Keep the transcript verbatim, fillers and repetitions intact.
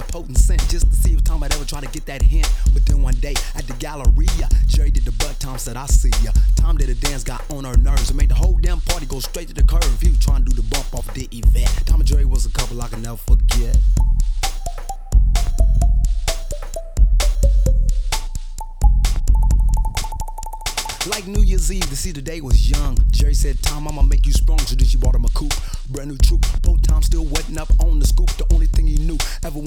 potent scent just to see if Tom had ever tried to get that hint. But then one day at the Galleria, Jerry did the butt. Tom said, I see ya. Tom did a dance, got on her nerves, and made the whole damn party go straight to the curve. He was trying to do the bump off the Yvette. Tom and Jerry was a couple I can never forget. Like New Year's Eve, to see the day was young. Jerry said, Tom, I'ma make you sprung. So then she bought him a coupe, brand new troop. Both Tom still wetting up on the scoop. The only thing he knew ever